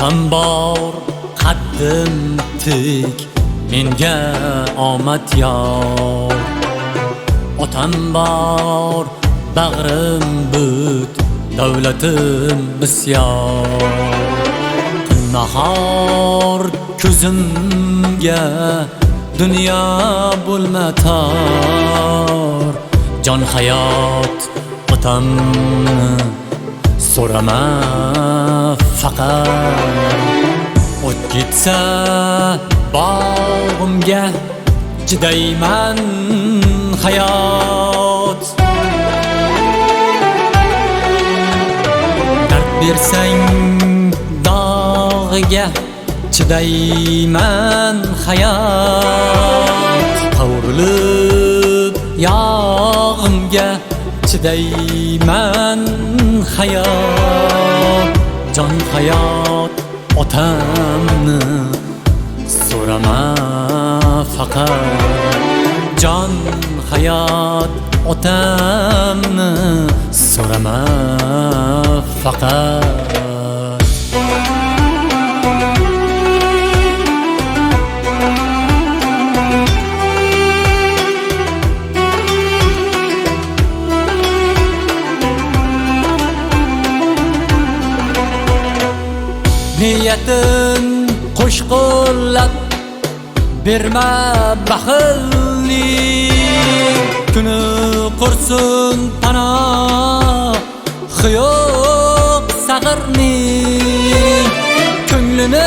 otam bor qaddim tik, menga omad yor. Otam bor bag'rim but, davlatim bisyor. Nahor ko'zimga dunyo bo'lmatar, jon hayot otamni so'rama faqat. O't ketsa bog'imga chidayman hayot. Dard bersang dog'iga chidayman hayot. Qavrilib yog'imga chidayman hayot. Jon hayot otamni so'rama faqat. Jon hayot otamni so'rama faqat. Niyatin qo'shqo'llab berma baxillik, kuni qursin panohi yo'q sag'irning. Ko'nglini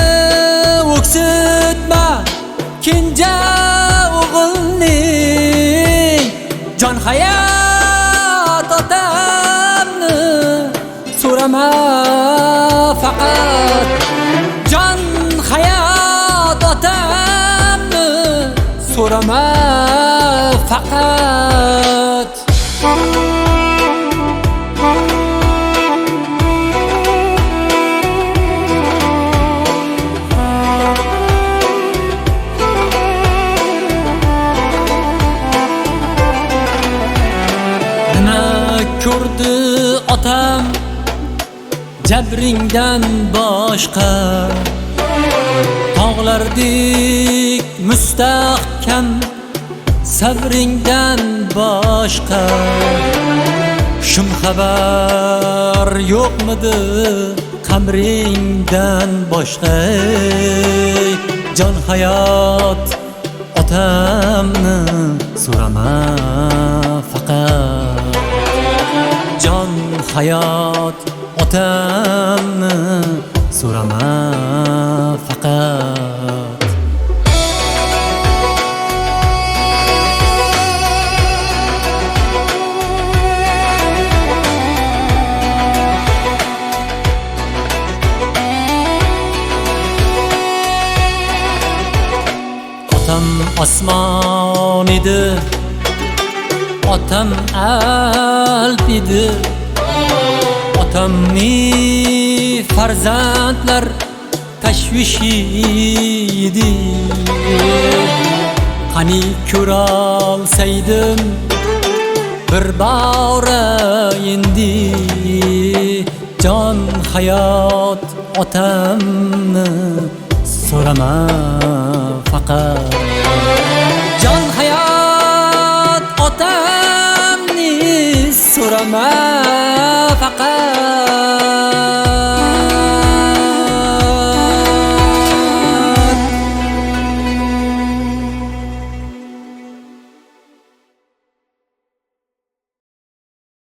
o'ksitma kenja o'g'ilning. Jon hayot otamni so'rama faqat. Jon hayot otamni so'rama faqat. Nima ko'rdi otam jabringdan boshqa? Tog'lardek mustahkam sabringdan boshqa. Shum xabar yo'qmidi qabringdan boshqa? Jon hayot otamni so'rama faqat. Jon hayot otamni so'rama faqat. Otam osmon edi, otam alp edi. Otamni farzandlar tashvishi edi. Qani ko'rolsaydim bir bora endi. Jon hayot otamni so'rama faqat. Jon hayot otamni so'rama faqat.